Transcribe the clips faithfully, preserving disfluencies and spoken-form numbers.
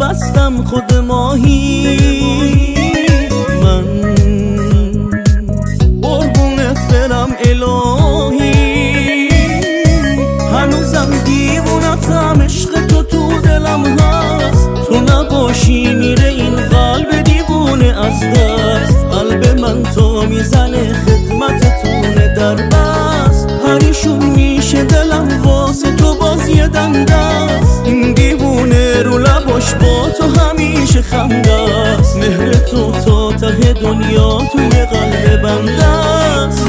بستم خود ماهی. من قربونت برم الهی، هنوزم دیوونتم، عشق تو تو دلم هست. تو نباشی میره این قلب دیوونه از دست. قلب من تو میزنه خدمتتونه در بست. پریشون میشه دلم واسه تو باز یه دنده است. این دیوونه رو لباش با تو همیشه خنده است. مهر تو تا ته دنیا توی قلب بنده است.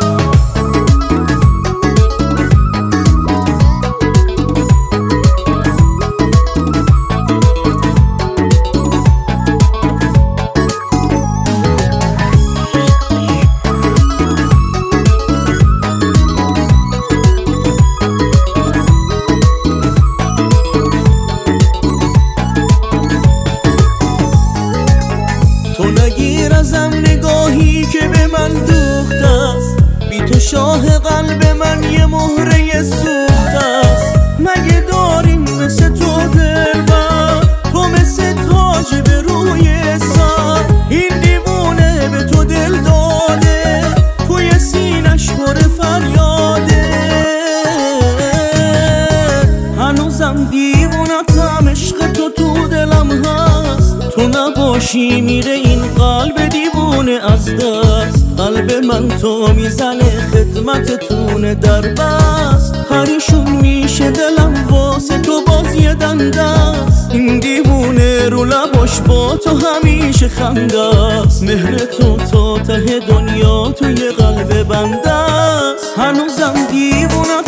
تو نگیر ازم نگاهی که به من دوخت است. بی تو شاه قلب من یه مهره سوخت است. مگه داریم مثل تو دلبر، تو مثل تاج به روی سر. این دیوونه به تو دل داده، توی سینش پر فریاده. هنوزم دیوونتم، عشق تو تو دلم هست. تو نباشی میره این قلب دیوونه از دست. قلب من تو میزنه خدمتتونه در بست. پریشون میشه دلم واسه تو باز یه دنده است. این دیوونه رو لباش با تو همیشه خنده است. مهر تو تا ته دنیا توی قلب بنده است. هنوزم دیوونه